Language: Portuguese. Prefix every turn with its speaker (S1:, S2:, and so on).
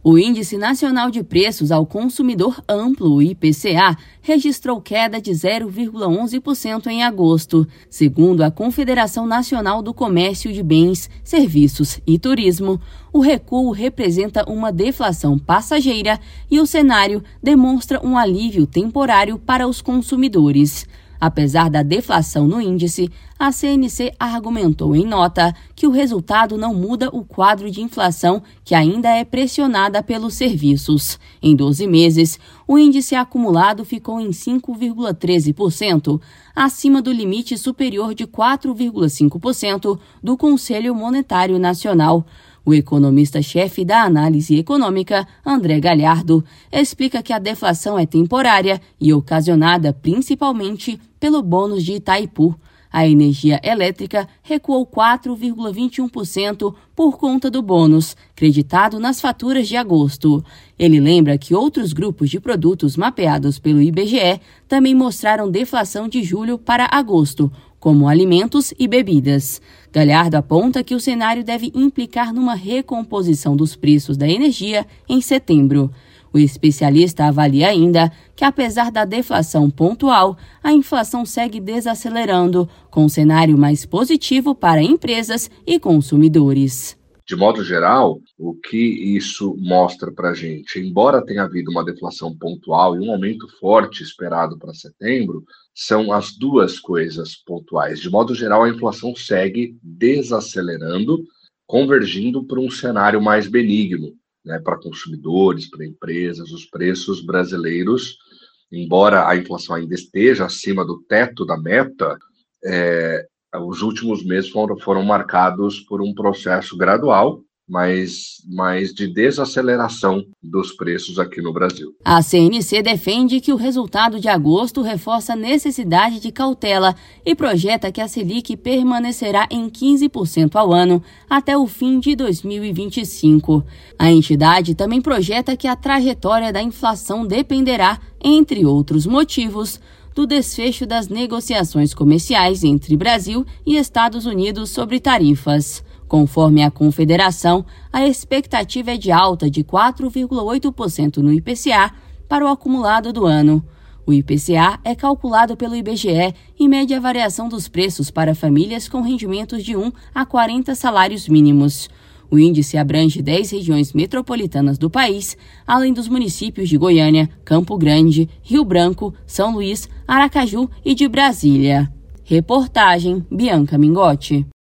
S1: O Índice Nacional de Preços ao Consumidor Amplo, o IPCA, registrou queda de 0,11% em agosto, segundo a Confederação Nacional do Comércio de Bens, Serviços e Turismo. O recuo representa uma deflação passageira e o cenário demonstra um alívio temporário para os consumidores. Apesar da deflação no índice, a CNC argumentou em nota que o resultado não muda o quadro de inflação, que ainda é pressionada pelos serviços. Em 12 meses, o índice acumulado ficou em 5,13%, acima do limite superior de 4,5% do Conselho Monetário Nacional. O economista-chefe da análise econômica, André Galhardo, explica que a deflação é temporária e ocasionada principalmente pelo bônus de Itaipu. A energia elétrica recuou 4,21% por conta do bônus, creditado nas faturas de agosto. Ele lembra que outros grupos de produtos mapeados pelo IBGE também mostraram deflação de julho para agosto, como alimentos e bebidas. Galhardo aponta que o cenário deve implicar numa recomposição dos preços da energia em setembro. O especialista avalia ainda que, apesar da deflação pontual, a inflação segue desacelerando, com um cenário mais positivo para empresas e consumidores.
S2: De modo geral, o que isso mostra para a gente? Embora tenha havido uma deflação pontual e um aumento forte esperado para setembro, são as duas coisas pontuais. De modo geral, a inflação segue desacelerando, convergindo para um cenário mais benigno, né, para consumidores, para empresas. Os preços brasileiros, embora a inflação ainda esteja acima do teto da meta, os últimos meses foram marcados por um processo gradual, mas de desaceleração dos preços aqui no Brasil.
S1: A CNC defende que o resultado de agosto reforça a necessidade de cautela e projeta que a Selic permanecerá em 15% ao ano até o fim de 2025. A entidade também projeta que a trajetória da inflação dependerá, entre outros motivos, do desfecho das negociações comerciais entre Brasil e Estados Unidos sobre tarifas. Conforme a Confederação, a expectativa é de alta de 4,8% no IPCA para o acumulado do ano. O IPCA é calculado pelo IBGE e mede a variação dos preços para famílias com rendimentos de 1 a 40 salários mínimos. O índice abrange 10 regiões metropolitanas do país, além dos municípios de Goiânia, Campo Grande, Rio Branco, São Luís, Aracaju e de Brasília. Reportagem Bianca Mingotti.